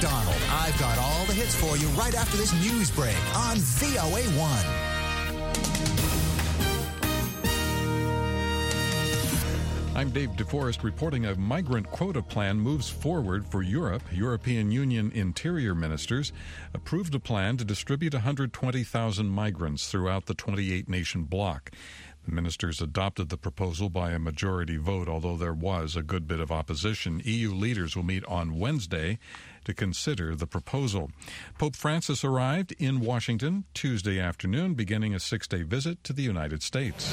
McDonald. I've got all the hits for you right after this news break on VOA1. I'm Dave DeForest reporting a migrant quota plan moves forward for Europe. European Union interior ministers approved a plan to distribute 120,000 migrants throughout the 28-nation bloc. The ministers adopted the proposal by a majority vote, although there was a good bit of opposition. EU leaders will meet on Wednesday to consider the proposal. Pope Francis arrived in Washington Tuesday afternoon, beginning a 6-day visit to the United States.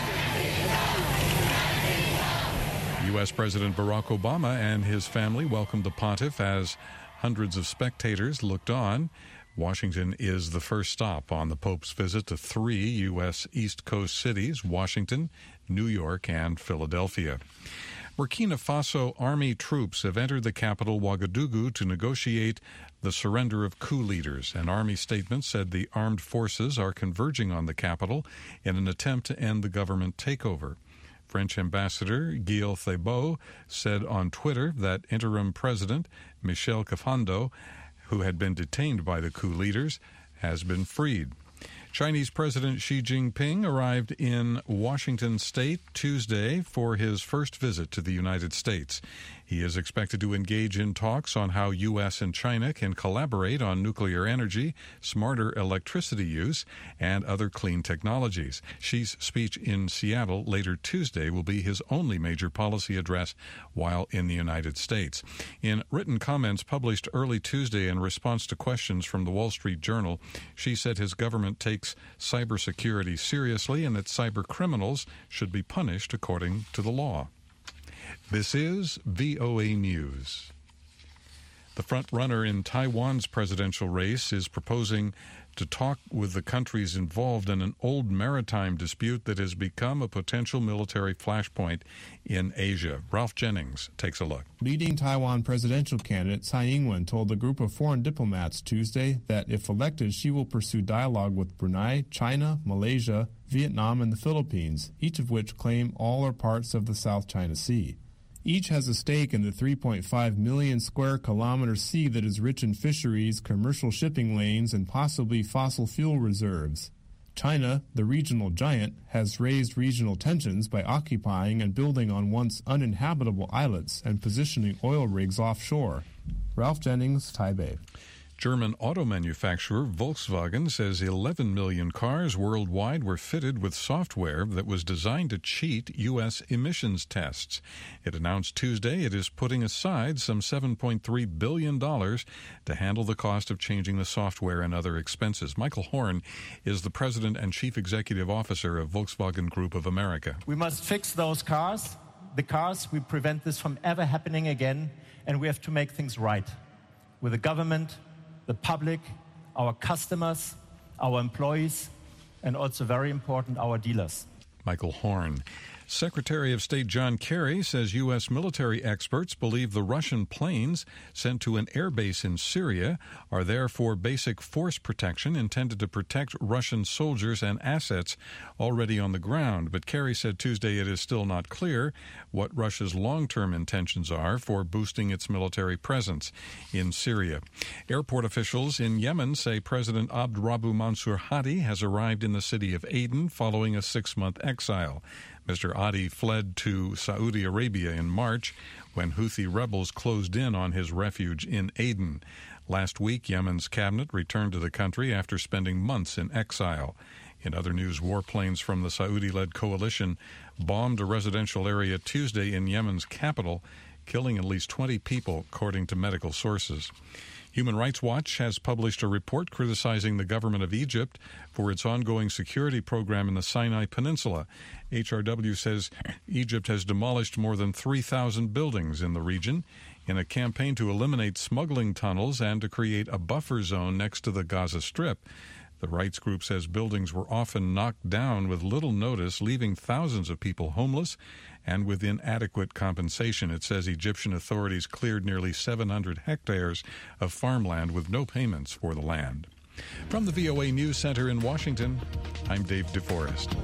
U.S. President Barack Obama and his family welcomed the pontiff as hundreds of spectators looked on. Washington is the first stop on the Pope's visit to 3 U.S. East Coast cities, Washington, New York, and Philadelphia. Burkina Faso army troops have entered the capital, Ouagadougou, to negotiate the surrender of coup leaders. An army statement said the armed forces are converging on the capital in an attempt to end the government takeover. French Ambassador Gilles Thibault said on Twitter that interim President Michel Kafando, who had been detained by the coup leaders, has been freed. Chinese President Xi Jinping arrived in Washington State Tuesday for his first visit to the United States. He is expected to engage in talks on how U.S. and China can collaborate on nuclear energy, smarter electricity use, and other clean technologies. Xi's speech in Seattle later Tuesday will be his only major policy address while in the United States. In written comments published early Tuesday in response to questions from the Wall Street Journal, Xi said his government takes cybersecurity seriously and that cyber criminals should be punished according to the law. This is VOA News. The front-runner in Taiwan's presidential race is proposing to talk with the countries involved in an old maritime dispute that has become a potential military flashpoint in Asia. Ralph Jennings takes a look. Leading Taiwan presidential candidate Tsai Ing-wen told a group of foreign diplomats Tuesday that if elected, she will pursue dialogue with Brunei, China, Malaysia, Vietnam, and the Philippines, each of which claim all or parts of the South China Sea. Each has a stake in the 3.5 million square kilometer sea that is rich in fisheries, commercial shipping lanes, and possibly fossil fuel reserves. China, the regional giant, has raised regional tensions by occupying and building on once uninhabitable islets and positioning oil rigs offshore. Ralph Jennings, Taipei. German auto manufacturer Volkswagen says 11 million cars worldwide were fitted with software that was designed to cheat U.S. emissions tests. It announced Tuesday it is putting aside some $7.3 billion to handle the cost of changing the software and other expenses. Michael Horn is the president and chief executive officer of Volkswagen Group of America. We must fix those cars. The cars, we prevent this from ever happening again, and we have to make things right with the government, the public, our customers, our employees, and also very important, our dealers. Michael Horn. Secretary of State John Kerry says U.S. military experts believe the Russian planes sent to an airbase in Syria are there for basic force protection intended to protect Russian soldiers and assets already on the ground. But Kerry said Tuesday it is still not clear what Russia's long-term intentions are for boosting its military presence in Syria. Airport officials in Yemen say President Abdrabbu Mansur Hadi has arrived in the city of Aden following a 6-month exile. Mr. Hadi fled to Saudi Arabia in March when Houthi rebels closed in on his refuge in Aden. Last week, Yemen's cabinet returned to the country after spending months in exile. In other news, warplanes from the Saudi-led coalition bombed a residential area Tuesday in Yemen's capital, killing at least 20 people, according to medical sources. Human Rights Watch has published a report criticizing the government of Egypt for its ongoing security program in the Sinai Peninsula. HRW says Egypt has demolished more than 3,000 buildings in the region in a campaign to eliminate smuggling tunnels and to create a buffer zone next to the Gaza Strip. The rights group says buildings were often knocked down with little notice, leaving thousands of people homeless and with inadequate compensation. It says Egyptian authorities cleared nearly 700 hectares of farmland with no payments for the land. From the VOA News Center in Washington, I'm Dave DeForest.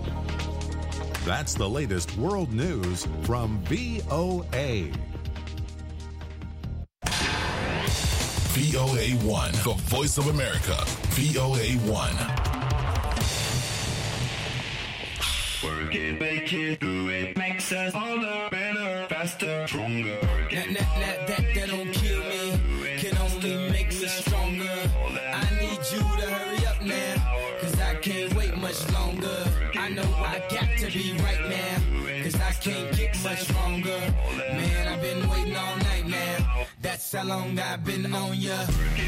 That's the latest world news from VOA. VOA1, the voice of America. VOA1. Work it, make it, do it, makes us all better, faster, stronger. That don't kill me, can only make me stronger. I need you to hurry up now, cause I can't wait much longer. I know I got to be right now, cause I can't get much stronger. Man, I've been waiting all night now, that's how long I've been on ya.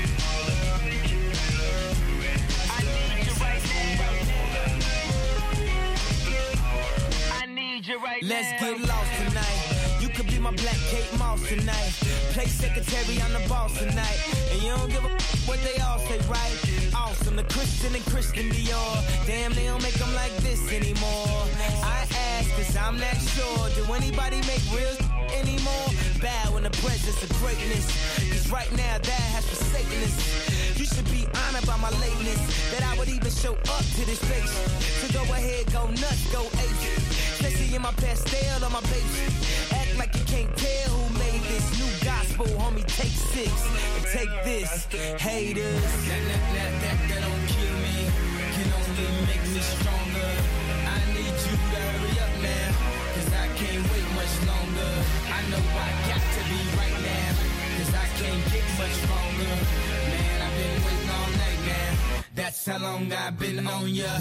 Let's get lost tonight. You could be my black Kate Moss tonight. Play secretary, I'm the boss tonight. And you don't give a what they all say, right? Awesome, the Christian and Christian Dior. Damn, they don't make them like this anymore. I ask, cause I'm not sure. Do anybody make real anymore? Bow in the presence of greatness. Cause right now, that has forsaken us. You should be honored by my lateness. That I would even show up to this place. So go ahead, go nuts, go ape. Especially in my pastel on my baby. Act like you can't tell who made this new gospel, homie. Take 6 and take this, haters. That don't kill me, can only make me stronger. I need you to hurry up now, cause I can't wait much longer. I know I got to be right now, cause I can't get much stronger. Man, I've been waiting all night now, that's how long I've been on ya.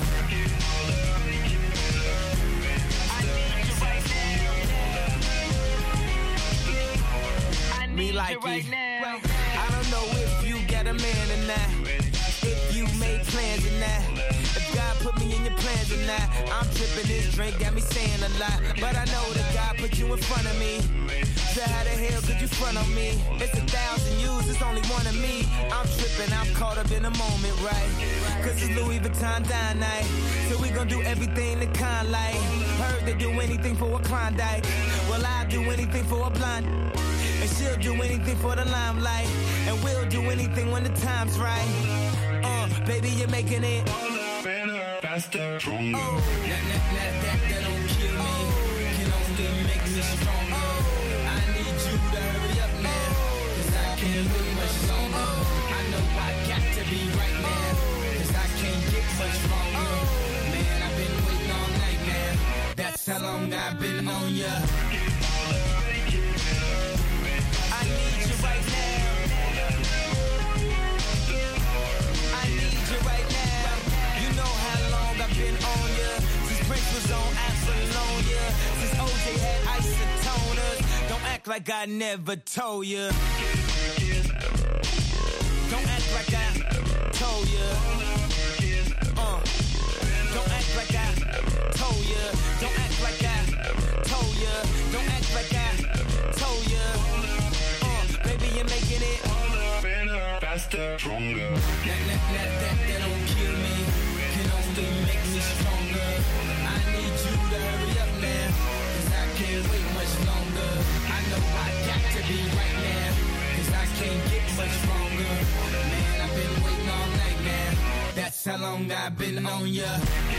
Me like it right now. I don't know if you got a man or not, if you made plans or not, if God put me in your plans or not. I'm tripping, this drink got me saying a lot, but I know that God put you in front of me. So how the hell could you front on me? It's 1,000 yous, it's only one of me. I'm tripping, I'm caught up in the moment, right? Cause it's Louis Vuitton dine night, so we gon' do everything the kind like. Heard they do anything for a Klondike, well I'll do anything for a blind. And she'll do anything for the limelight, and we'll do anything when the time's right. Baby, you're making it better, faster, stronger. That don't kill me, can only make me stronger. I need you to hurry up now, cause I can't wait much longer. I know I got to be right now, cause I can't get much stronger. Man, I've been waiting all night now, that's how long I've been on ya. Was on Apollonia, since OJ had isotoners. Don't act like I never told ya. Don't act like I told ya. Don't act like I told ya. Don't act like I told ya. Don't act like I told ya. Baby, you're making it better, faster, stronger. That don't kill me, can only make me stronger. I need you to hurry up now, cause I can't wait much longer. I know I got to be right now, cause I can't get much stronger. Man, I've been waiting all night now, that's how long I've been on ya.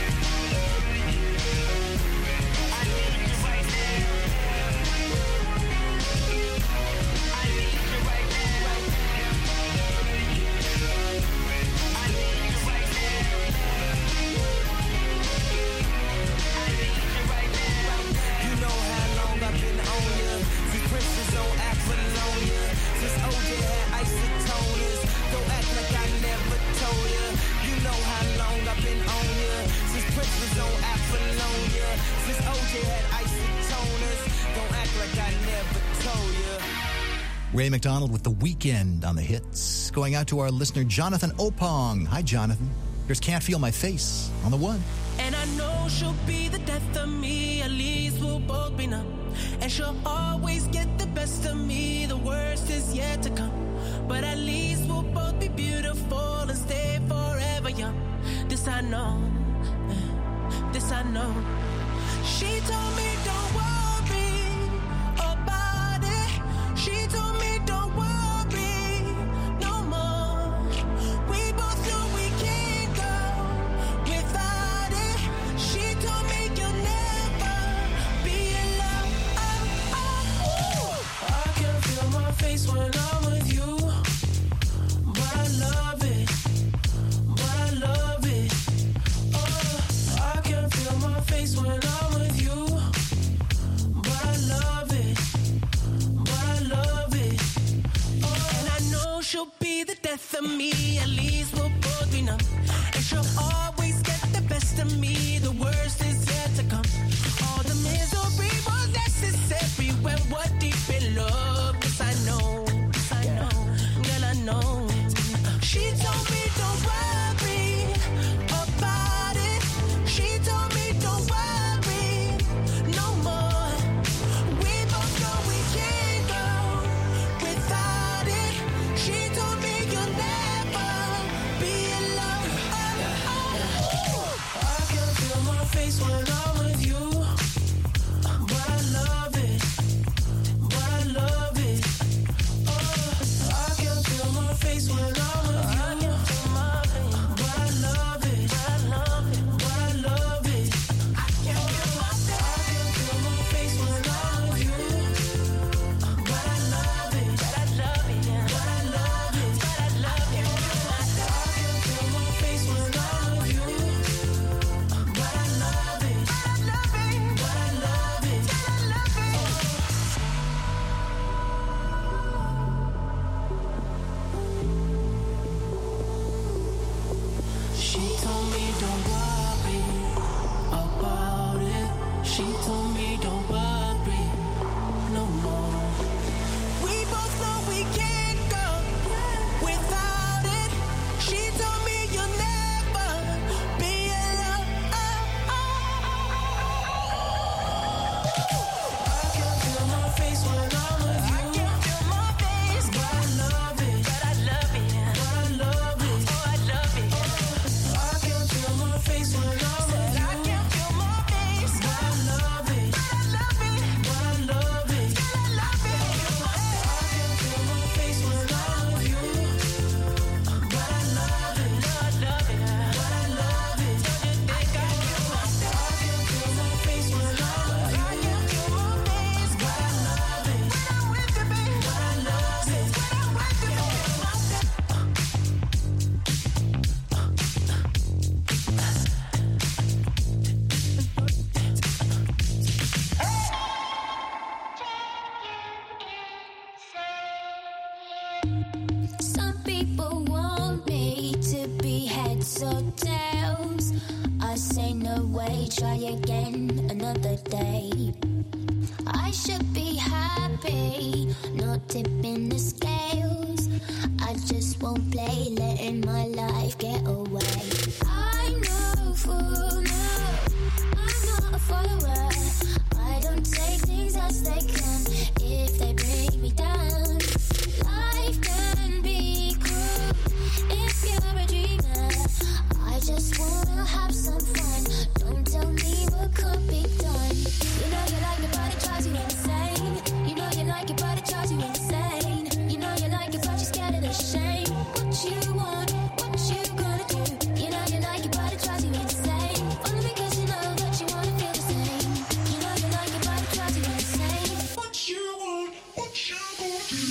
Ray McDonald with The Weekend on the hits. Going out to our listener, Jonathan Opong. Hi, Jonathan. Here's Can't Feel My Face on the one. And I know she'll be the death of me. At least we'll both be numb. And she'll always get the best of me. The worst is yet to come. But at least we'll both be beautiful and stay forever young. This I know. This I know. She told me don't worry about it. She told me don't worry no more. We both know we can't go without it. She told me you'll never be alone. I can feel my face when I'm with you. she'll be the death of me. At least we'll both be numb. And she'll always get the best of me. The worst is yet to come. All the misery was necessary when we're deep in love. 'Cause I know, girl, I know. She told me don't worry about it. She told me don't worry no more. We both know we can't go without it. She told me you'll never be alone. I can feel my face when I'm with you, but I love it, but I love it. I can feel my face when I'm with you. Some people want me to be heads or tails. I say no way, try again another day. I should be happy, not tipping the scales. I just won't play, letting my life get away. I'm no fool, no, I'm not a follower. I don't take things as they come if they bring me down. Life can be cruel if you're a dreamer. I just wanna have some fun. Don't tell me what could be done. You know you like it, but it drives you insane. You know you like it, but it drives you insane. You know you like it, but you're scared of the shame. What you want, what you gonna do? You know you like it, but it drives you insane. Only because you know that you wanna feel the same. You know you like it, but it drives you insane. What you want, what you gonna do?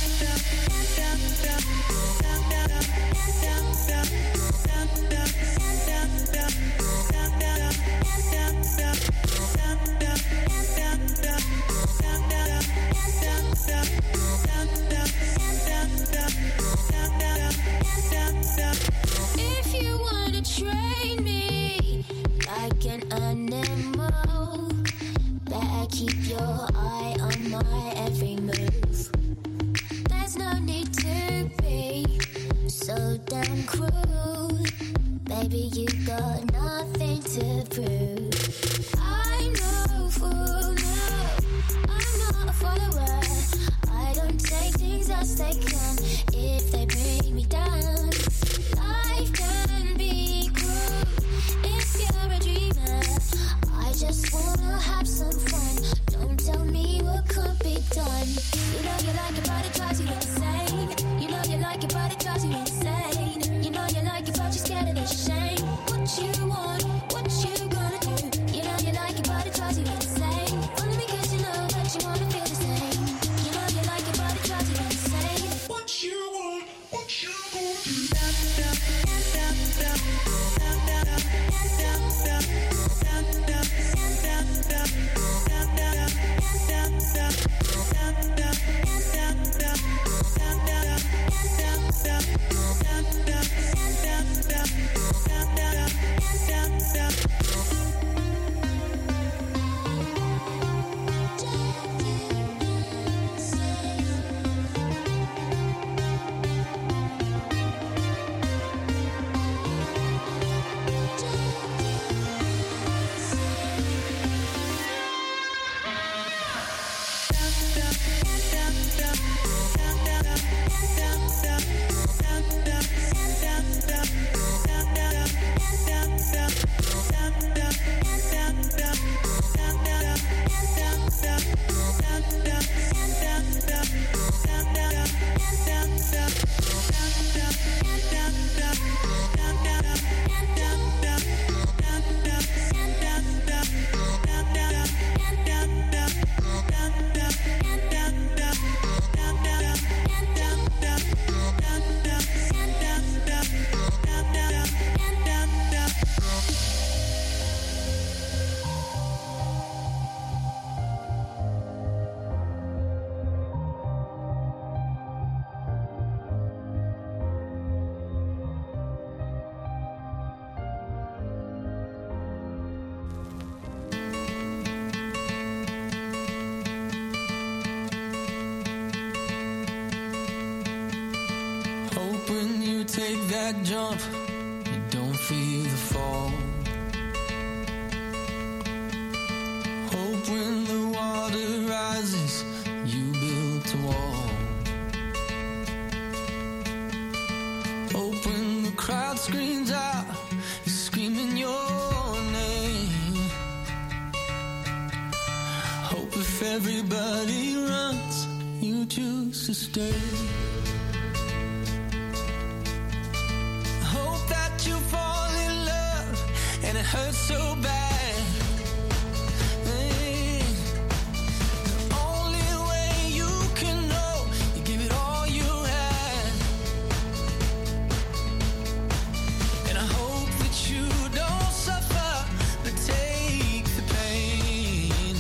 If you wanna train me like an animal, better keep your eye on my every move. There's no need to be so damn cruel. Baby, you got nothing to prove. I'm no fool, no, I'm not a follower. I don't take things as they come if they bring me down. Life can be cruel if you're a dreamer. I just wanna have some fun. Don't tell me what could be done. You know you like it, but it drives you insane. You know you like it, but it drives you insane. You know you like it, but you're scared of the shame. What you want, what you gonna do? You know you like it, but it drives you insane. Only because you know that you wanna feel the same. You know you like it, but it drives you insane. What you want, what you gonna do? that jump, you don't feel the fall. Hope when the water rises, you built a wall. Hope when the crowd screams out, you're screaming your name. Hope if everybody runs, you choose to stay. Hope that you fall in love and it hurts so bad. The only way you can know, you give it all you had. And I hope that you don't suffer, but take the pain.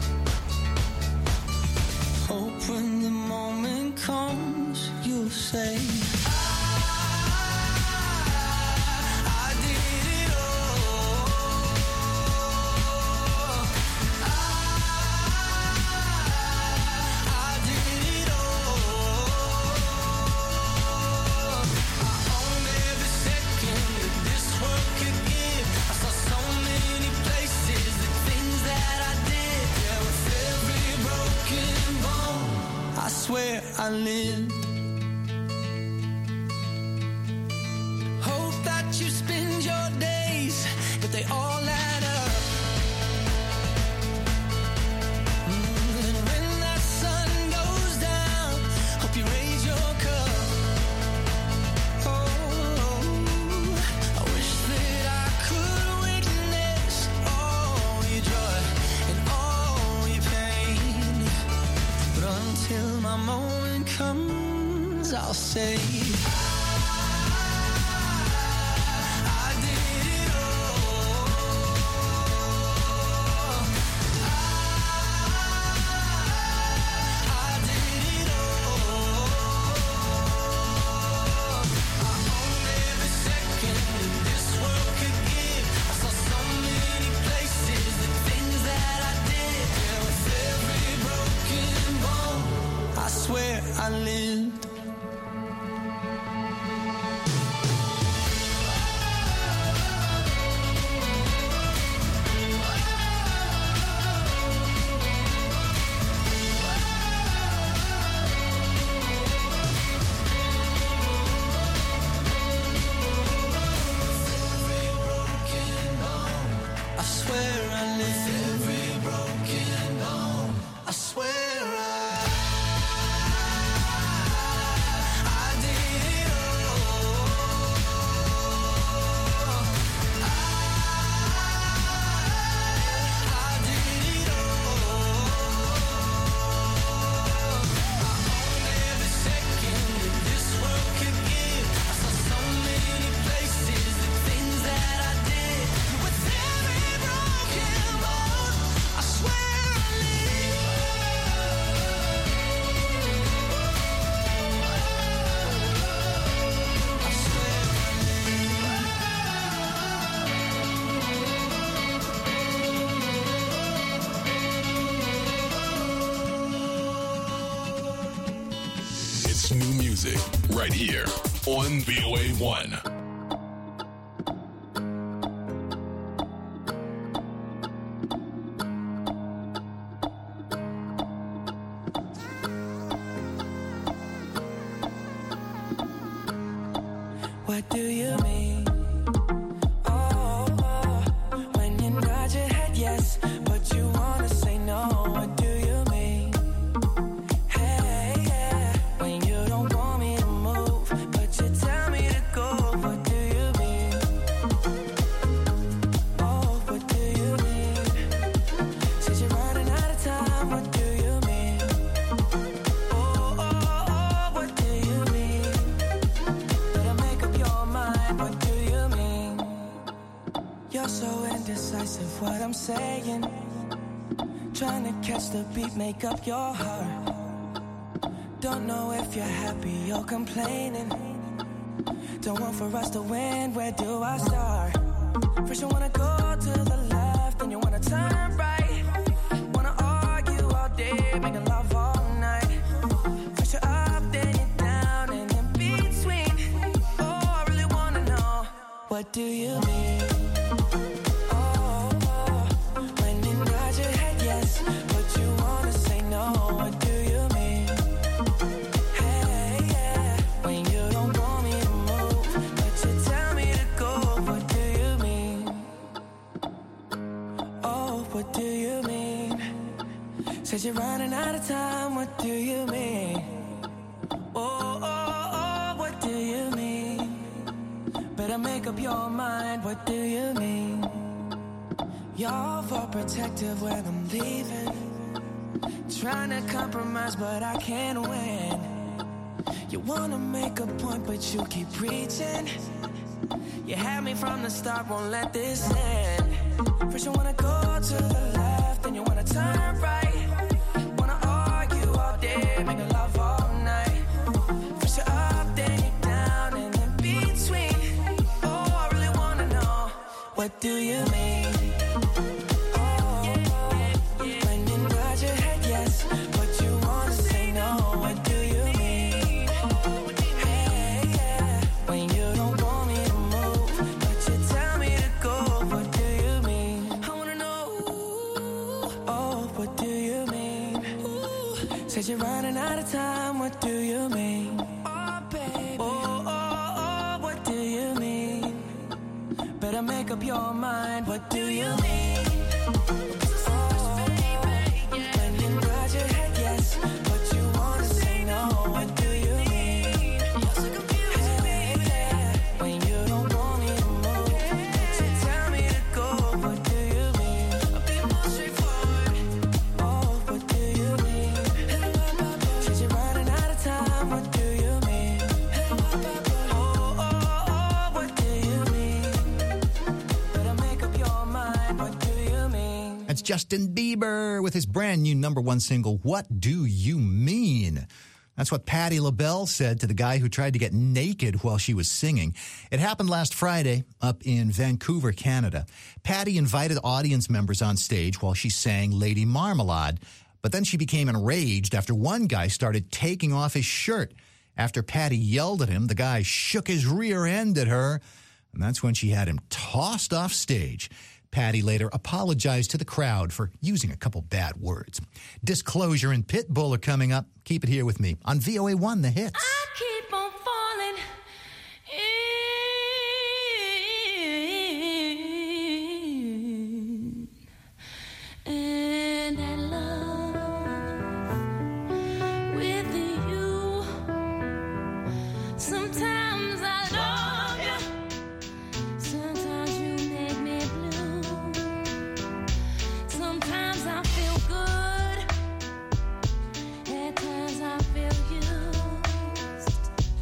Hope when the moment comes, you'll say, where I lived. Hope that you spend your days, but they all add up. And when that sun goes down, hope you raise your cup. Oh, I wish that I could witness all your joy and all your pain, but until my moment comes, I'll say, I did it all. I did it all. I owned every second that this world could give. I saw so many places, the things that I did. Yeah, with every broken bone, I swear I lived. I swear I lived. Every broken bone, I swear I did it all. I did it all. I owned every second that this world could give. I saw so many places, the things that I did. With every broken bone, I swear I lived. I swear It's new music right here on VOA1. what do you mean? Oh, when you nod your head yes, but you wanna say no. What do you mean? Hey, yeah, when you don't want me to move, but you tell me to go. What do you mean? Oh, what do you mean? Since you're running out of time, what do you mean? Oh, what do you mean? Better make up your mind, what do you mean? You're so indecisive, what I'm saying. Trying to catch the beat, make up your heart. Don't know if you're happy or complaining. Don't want for us to win, where do I start? First you wanna go to the left, then you wanna turn right. Wanna argue all day, making love all night. First you're up, then you're down, and in between. Oh, I really what do you mean? Oh, when you nod your head yes, but you wanna say no, what do you mean? Hey, yeah, when you don't want me to move, but you tell me to go, what do you mean? Oh, what do you mean? Said you're running out of time, what do you mean? Oh, what do you mean? Better make up your mind, what do you mean? You're overprotective when I'm leaving. Trying to compromise, but I can't win. You wanna make a point, but you keep preaching. You had me from the start, won't let this end. First you wanna go to the left, then you wanna turn right. Wanna argue all day, make love all night. First you're up, then you're down, and in between. Oh, I really wanna know, what do you mean? Oh, when you nod your head yes, but you wanna say no, what do you mean? Hey, yeah, when you don't want me to move, but you tell me to go, what do you mean? I wanna know, oh, what do you mean? Said you're running out of time, what do you mean? Oh, baby. Oh, what do you mean? Better make up your mind, what do you mean? Oh, when you nod your head yes, but you wanna say no, what do you mean? Hey, yeah, when you don't want me to move, but you tell me to go, what do you mean? I'll be more straightforward. Oh, what do you mean? Said you're running out of time, what do you mean? Oh, what do you mean? Better make up your mind, what do you mean? That's Justin Bieber with his brand new #1 single, What Do You Mean? That's what Patti LaBelle said to the guy who tried to get naked while she was singing. It happened last Friday up in Vancouver, Canada. Patti invited audience members on stage while she sang Lady Marmalade, but then she became enraged after one guy started taking off his shirt. After Patti yelled at him, the guy shook his rear end at her, and that's when she had him tossed off stage. Patti later apologized to the crowd for using a couple bad words. Disclosure and Pitbull are coming up. Keep it here with me on VOA1 The Hits. I keep on falling in, and I love with you. Sometimes I love you, sometimes you make me blue. Sometimes I feel good, at times I feel used.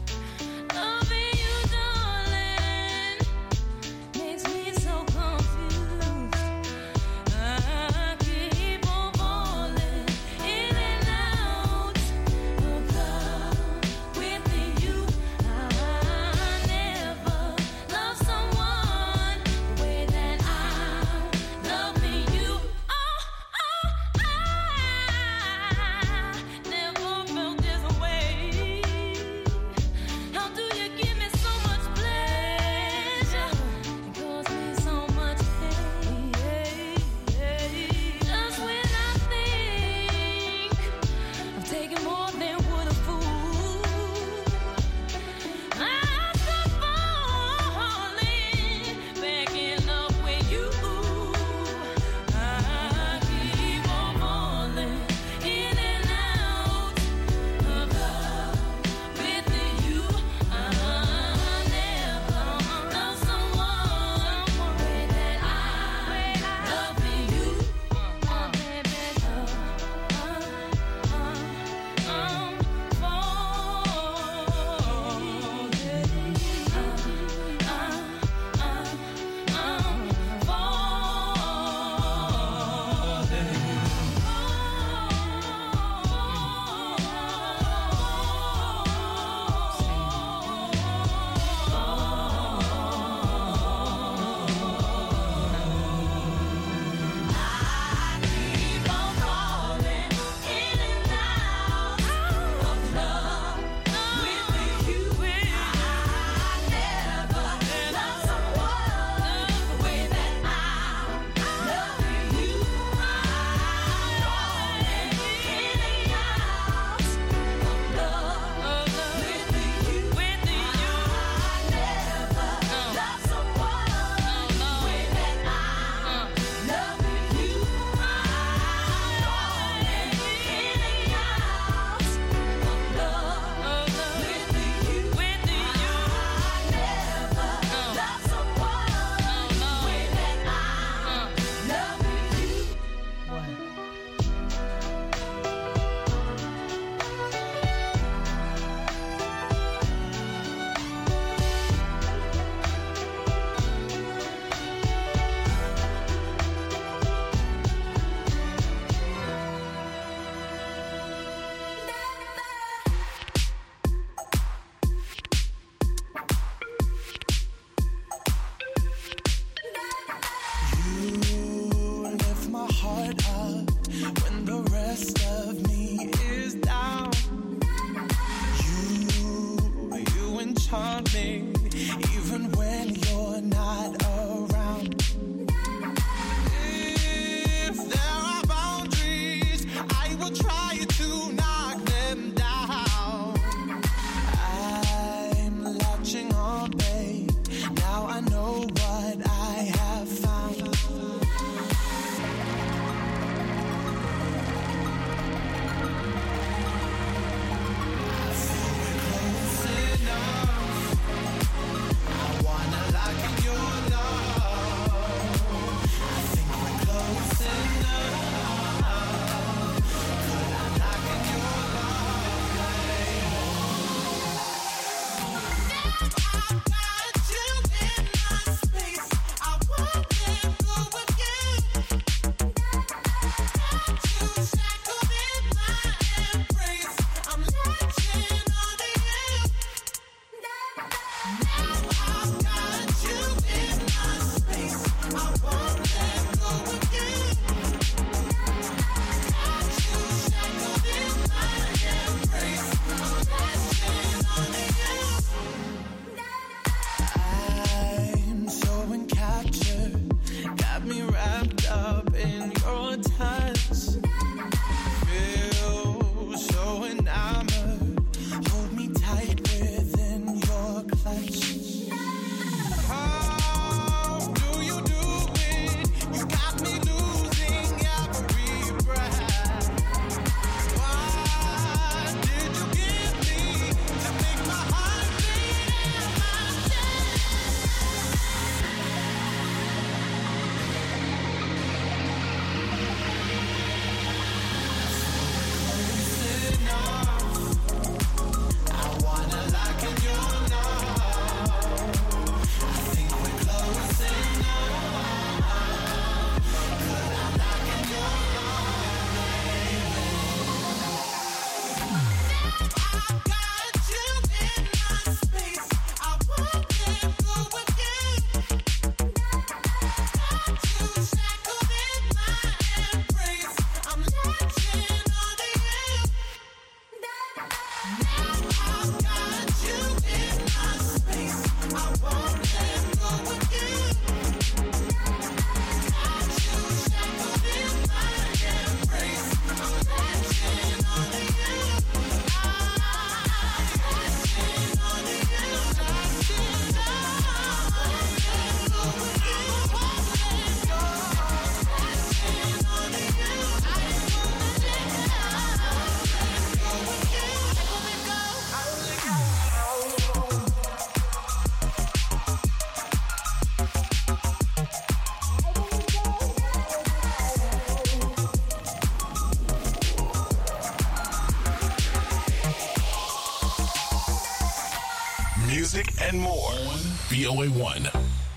music, and more on VOA1.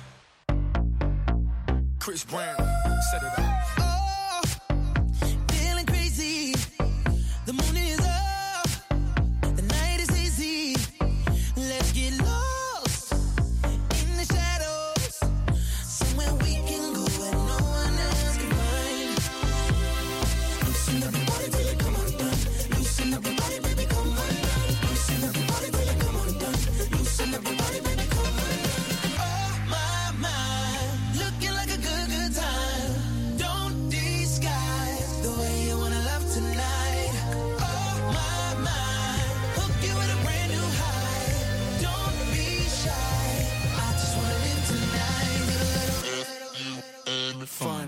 Chris Brown, set it up. Feeling crazy. The moon is up. The night is easy. Let's get lost in the shadows. Somewhere we can go where no one else can find. Loosen up your body till it come undone. Loosen up your body, baby, come undone. Loosen up your body till it come undone. Loosen up your body, baby, come undone. Oh my, looking like a good time. Don't disguise the way you wanna love tonight. Oh my, hook you with a brand new high. Don't be shy. I just wanna live tonight. Fun.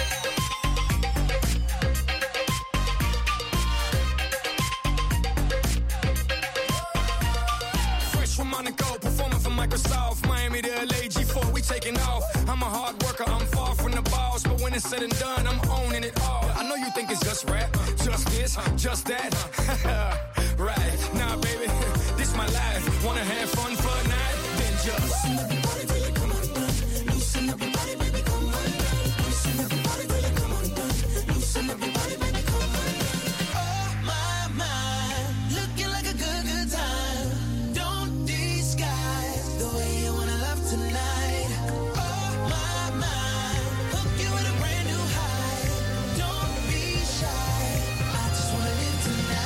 Fresh from Monaco, performing for Microsoft. Miami to LA, G4, we taking off. I'm a hard worker, I'm far from the boss. But when it's said and done, I'm owning it all. I know you think it's just rap, just this, just that. Right, nah, baby, this my life. Wanna have fun for a night? Then just loosen up your body till it come undone. Loosen up your body, baby, come undone. Loosen up your body till it come undone. Loosen up your body, baby, come undone. Oh my, looking like a good time. Don't disguise the way you wanna love tonight. Oh my, hook you with a brand new high. Don't be shy. I just wanna live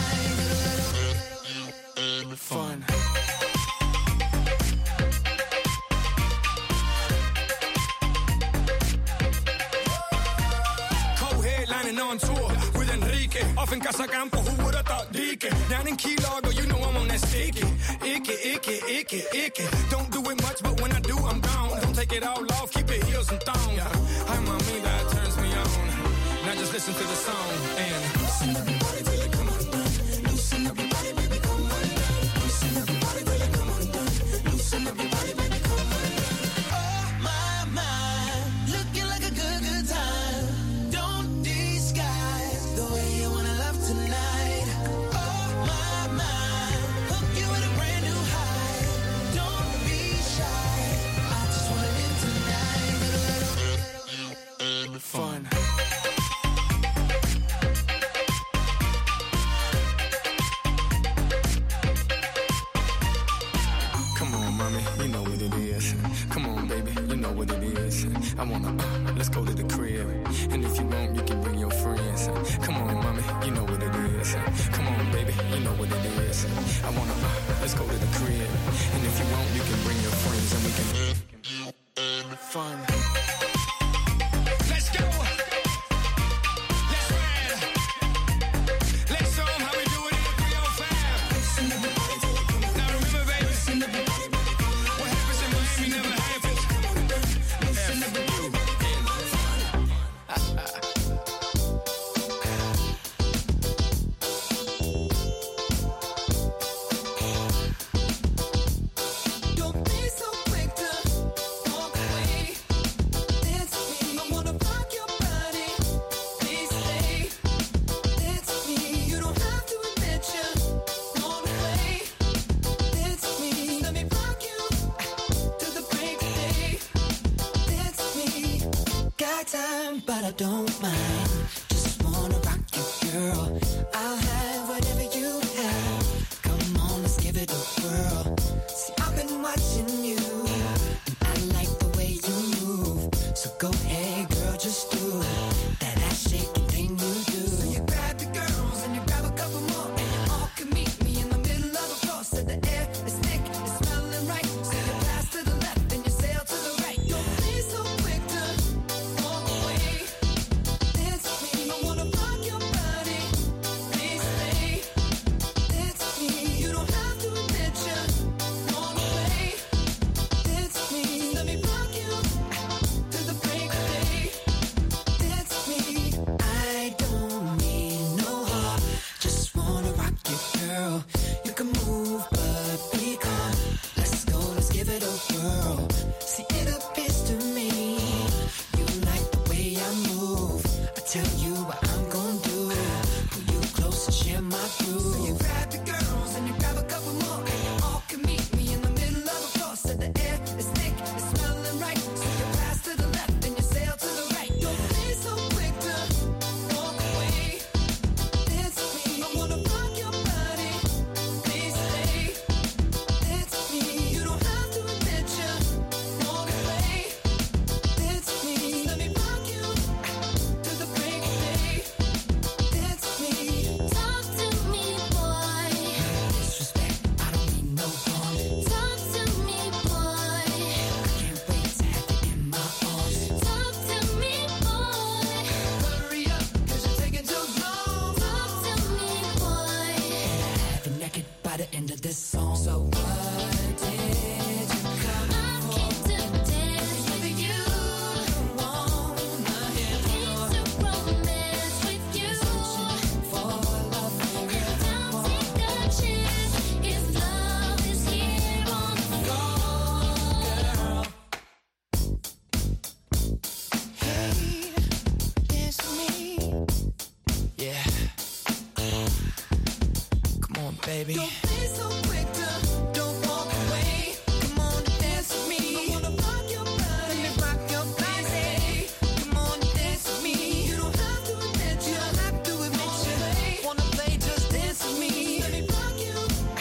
tonight. Fun. Co-headlining on tour with Enrique. Off in Casacampo, who would have thought Dike? Down in Key Largo, you know I'm on that sticky. Icky. Don't do it much, but when I do, I'm gone. Don't take it all off, keep it heels and thong. Hi, mommy, that turns me on. Now just listen to the song and loosen up your body till it come undone. Loosen up your body, baby, come undone. Loosen up your body till it come undone. Loosen up your body, baby, come undone. Oh my, looking like a good time. Don't disguise the way you wanna love tonight. Oh my, hook you with a brand new high. Don't be shy. I just wanna live tonight. Fun. Come on, mommy, you know what it is. Come on, baby, you know what it is. I wanna, let's go to the crib. And if you want, you can bring your friends. Come on, mommy, you know what it is. Come on, baby, you know what it is. I wanna, let's go to the crib. And if you want, you can bring your friends and we can fun. Let's go. Let's ride. Let's show 'em how we do it in the 305. Now remember, baby, what happens in Miami never happens. Don't be so quick to walk away. It's me. I wanna rock your body. Please stay. It's me. You don't have to admit you want to play. It's me. Let me rock you to the break of day. It's me. Got time, but I don't mind. Just wanna rock you, girl. I'll have whatever you have. Come on, let's give it a whirl. See, I've been watching you, and I like the way you move. So go ahead, girl, just do that ass shaking thing you do. So you grab the girls and you grab a couple more, and you all can meet me in the middle of the floor. So the air is thick, it's smelling right. So you pass to the left and you sail to the right. Don't be so quick to walk away. It's me. I wanna rock your body. Please stay. It's me. You don't have to admit you want to play. It's me. Let me rock you to the break of day. It's me. I don't need no heart. Just wanna rock you, girl. You can move, but be calm. Let's go, let's give it a whirl. See, it appears to me you like the way I move. I tell you what I'm gonna do. Pull you close and share my groove. So you grab the girls and you grab a couple more, and you all can meet me in the middle of the baby. Don't be so quick to don't walk away. Come on, dance with me. I wanna rock your body. Let me rock your body. Come on, dance with me. You don't have to admit you. Don't have to admit you. Wanna play? Just dance with me. Let me rock you.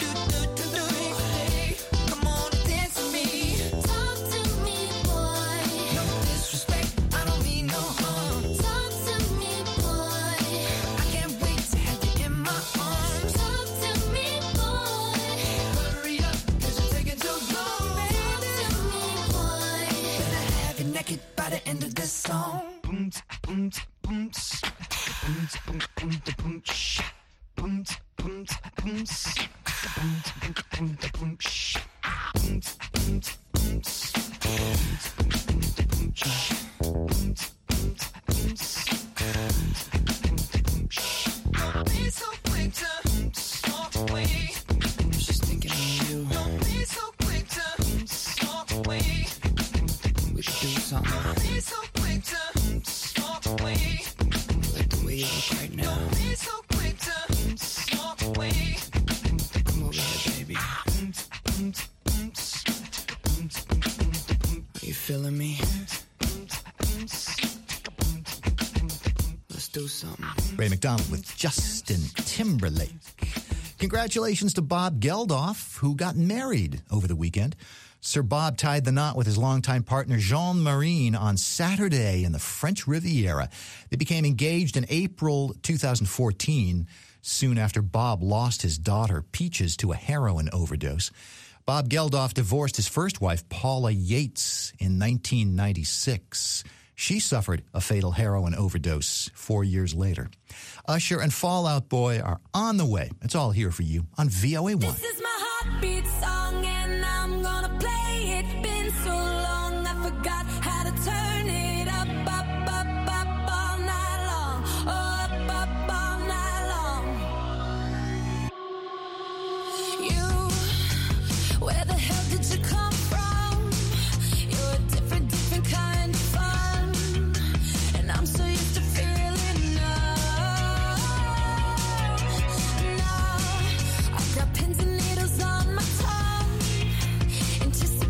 Come on, dance with me. Talk to me, boy. No disrespect. I don't mean no harm. Talk to me, boy. I can't wait to have you in my arms. Talk to me, boy. Hurry up, 'cause you're taking too long, baby. Talk to me, boy. Better have you naked by the end of this song. Boom, boom, boom, boom, boom, boom, boom, boom, boom, boom, boom, don't be so quick to walk away. I was just thinking of you. Don't be so quick to walk away. We could do something Don't be so quick to walk away. like the way you look right now. Don't be so quick to walk away. Come over here, baby. Are you feeling me? Let's do something. Ray McDonald with Justin Timberlake. Congratulations to Bob Geldof, who got married over the weekend. Sir Bob tied the knot with his longtime partner Jean Marine on Saturday in the French Riviera. They became engaged in April 2014, soon after Bob lost his daughter Peaches to a heroin overdose. Bob Geldof divorced his first wife, Paula Yates, in 1996. She suffered a fatal heroin overdose 4 years later. Usher and Fall Out Boy are on the way. It's all here for you on VOA1. This is my heartbeat song and I'm gonna play it. Been so long I forgot how to turn it up, up, up, up all night long. Up, up all night long. You, where the hell did you come from? You're a different, different kind of fun. And I'm so used to feeling love. Now I've got pins and needles on my tongue, anticipating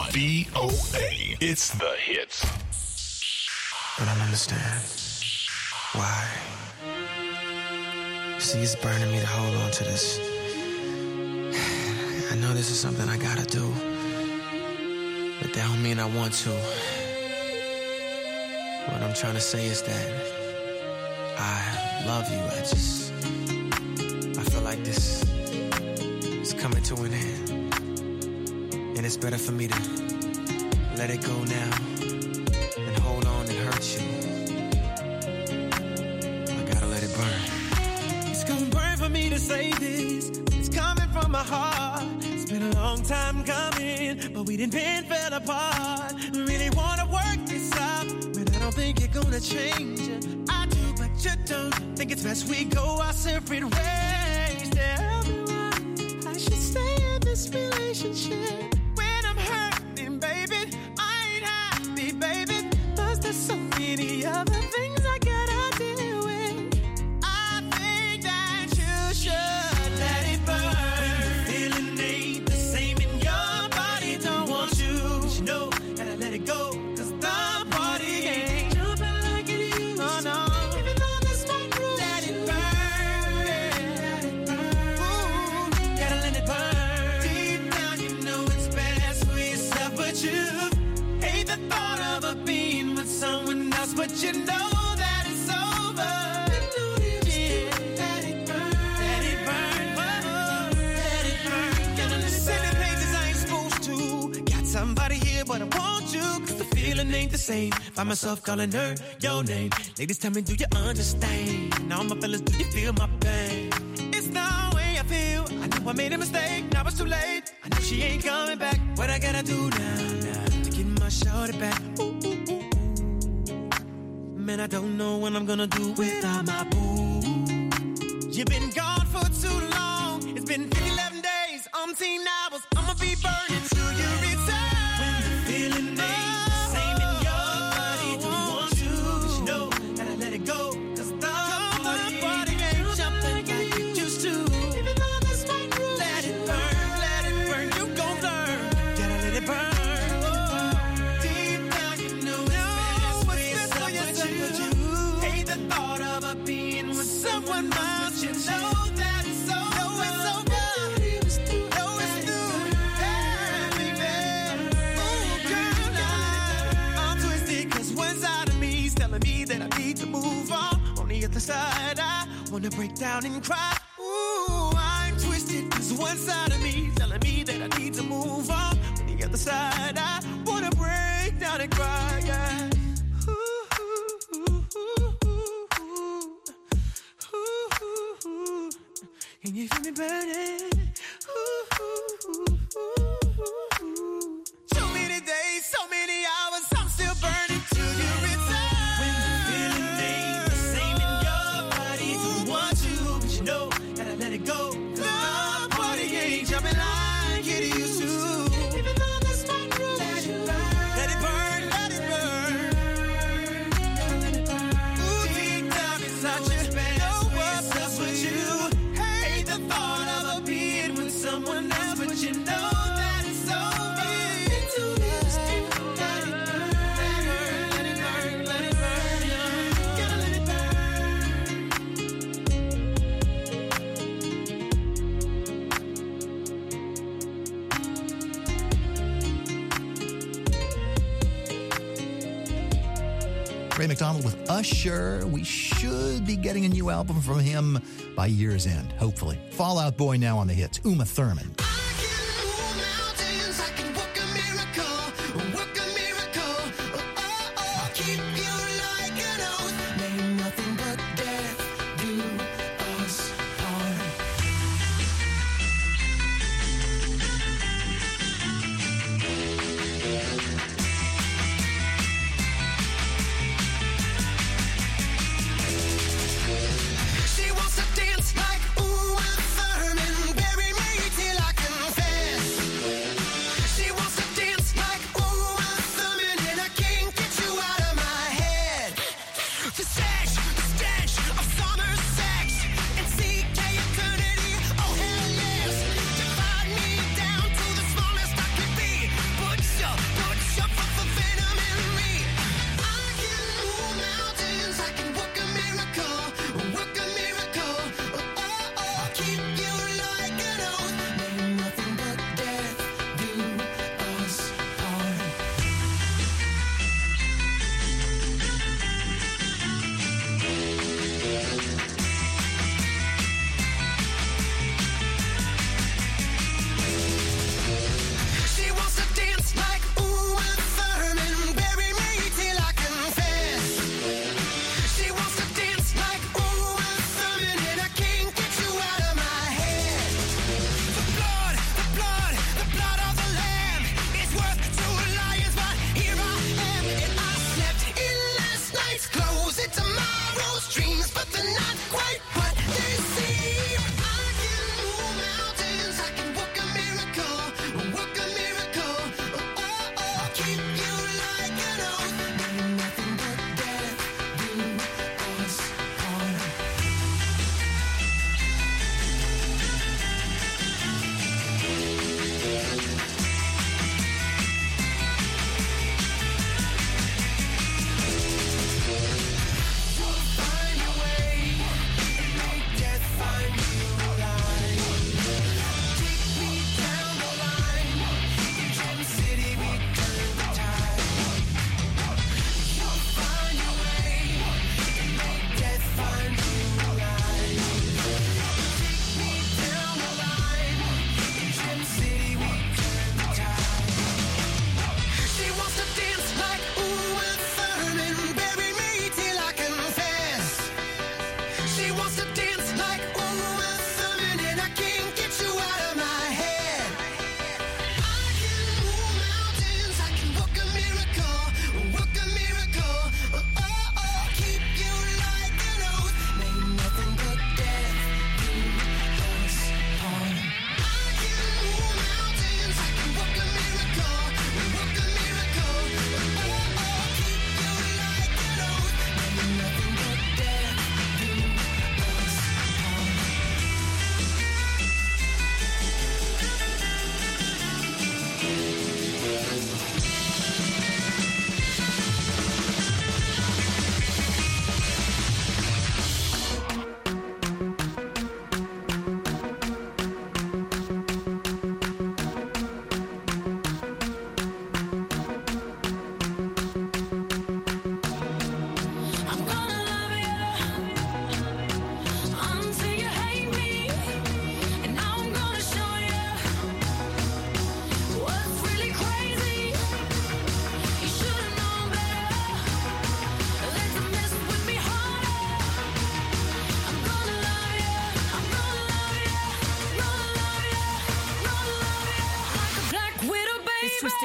VOA. It's the hits. I don't understand. Why? See, it's burning me to hold on to this. I know this is something I gotta do, but that don't mean I want to. What I'm trying to say is that I love you. I feel like this is coming to an end, and it's better for me to let it go now than hold on and hurt you. I gotta let it burn. It's gonna burn for me to say this. It's coming from my heart. It's been a long time coming, but we didn't bend, fell apart. Really wanna work this out, but I don't think you're gonna change it. I do, but you don't. Think it's best we go our separate ways. Tell me why I should stay in this relationship when I'm hurting, baby. I ain't happy, baby. Plus there's so many other things I gotta deal with. I think that you should let it burn. The feeling ain't the same in your body. Don't want you, but you know, gotta let it go. Cause the party ain't jumping like it used to. Oh no, even though this might prove, let it burn. Let it burn. Ooh, gotta let it burn. Deep down you know it's best for yourself, but you hate the thought of a being with someone else, but you know that it's over. Yeah, let it burn. Let it burn. Whoa, let it burn. Gotta listen to pages I ain't supposed to. Got somebody here, but I want you. Cause the feeling ain't the same. Find myself calling her your name. Ladies, tell me, do you understand? Now my fellas, do you feel my pain? It's the way I feel. I know I made a mistake, now it's too late. I know she ain't coming back. What I gotta do now to get my shorty back? Ooh, ooh, ooh, ooh. Man, I don't know what I'm gonna do without my boo. You've been gone for too long. It's been 11 days, 10 hours. I'ma be burning till you return. When the feeling ain't the same in your body, don't want you, but you know, gotta let it go. Cause the party ain't jumping like it used to. Even though this might prove, let it burn, you gon' learn. Gotta let it burn. Deep down you know it's best for yourself, but you hate the thought of a being with someone else. You know that it's over. Know it's over. Know it's through. Yeah, baby. Ooh, girl, now I'm twisted 'cause one side of me is telling me that I need to move on. On the other side, I wanna break down and cry. Ooh, I'm twisted 'cause one side of me is telling me that I need to move on. On the other side, I wanna break down and cry. Yeah. Can you feel me burning? So many days, so many hours, I'm still burning till you return. When the feeling ain't the same in your body, don't want you, but you know, gotta let it go. The party ain't jumping like it used to. Even though this might prove, let it burn. Let it burn, let it burn. Let it burn. Ooh, deep down inside you, know what's up with you. Hate the thought of a being with someone else, but you know that it's over. It's too late. Let it burn, let it burn, let it burn, yeah. Gotta let it Ray McDonald with Usher. We should be getting a new album from him by year's end, hopefully. Fall Out Boy now on the hits. Uma Thurman. She wants to dance like Uma Thurman, bury me till I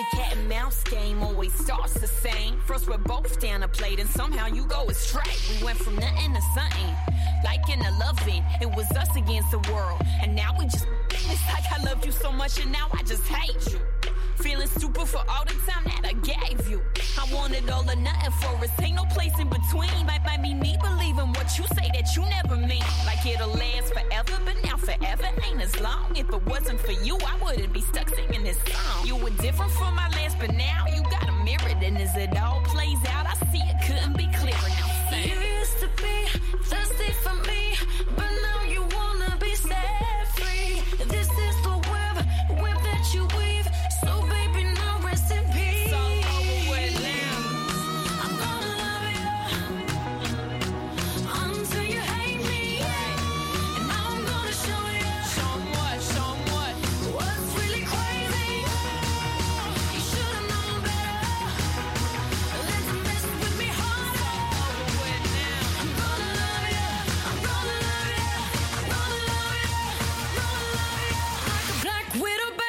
cat and mouse game always starts the same. First we're both down a plate and somehow you go astray. We went from nothing to something, like in a loving. It was us against the world, and now we just, it's like I loved you so much and now I just hate you. Feeling stupid for all the time that I gave you. I wanted all or nothing for us, ain't no place in between. Might be me believing what you say that you never mean. Like it'll last forever, but now forever ain't as long. If it wasn't for you, I wouldn't be stuck singing this song. You were different from my last, but now you got a mirror. And as it all plays out, I see it couldn't be clearer. Now sing. You used to be thirsty for me, but now you wanna be set free. This is the web that you weave. So baby, now rest in peace. So over with now. I'm gonna love you until you hate me. And now I'm gonna show you. Show 'em what? What's really crazy? You should've known better. Let's mess with me harder. Over with now. I'm gonna love you. I'm gonna love you. I'm gonna love you. Gonna love you like a black widow, baby.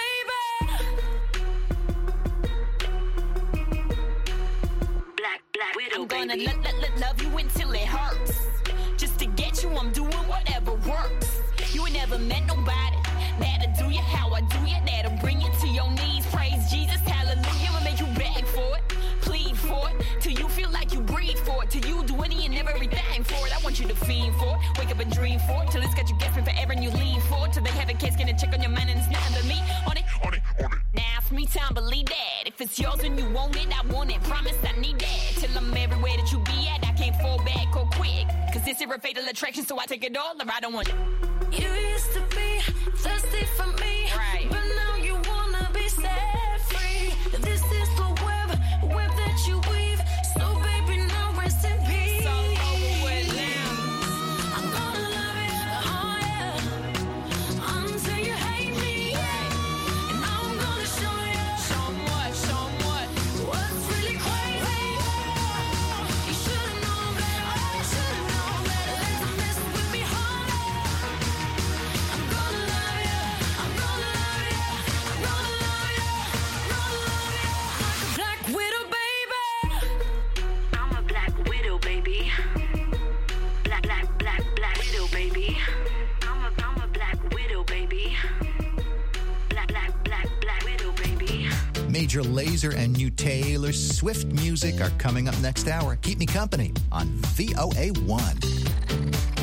Black widow, I'm gonna love you until it hurts. Just to get you, I'm doing whatever works. You ain't never met nobody that'll do you how I do you. That'll bring you to your knees. Praise Jesus, hallelujah. I'll make you beg for it, plead for it, till you feel like you breathe for it, till you do any and everything for it. I want you to fiend for it, wake up and dream for it, till it's got you guessing forever and you lean for it, till they have a case, get a check on your mind and it's nothing but me on it. Now it's me time, believe that. If it's yours and you want it, I want it. Promise I need that. Till I'm everywhere that you be at, I can't fall back or quick. Cause this is a fatal attraction, so I take it all or I don't want it. You used to be thirsty for me, Right. but now you wanna be set free. This is the web that you weave. So baby, now rest in peace. So over with now. I'm gonna love you, oh yeah, until you hate me. And now I'm gonna show you. Show 'em what? What's really crazy? You should've known better. Let's mess with me harder. I'm gonna love you. I'm gonna love you. I'm gonna love you. Gonna love you like a black widow, baby. I'm a black widow, baby. Black widow, baby. I'm a black widow, baby. Black widow, baby. Major Lazer and new Taylor Swift music are coming up next hour. Keep me company on VOA1.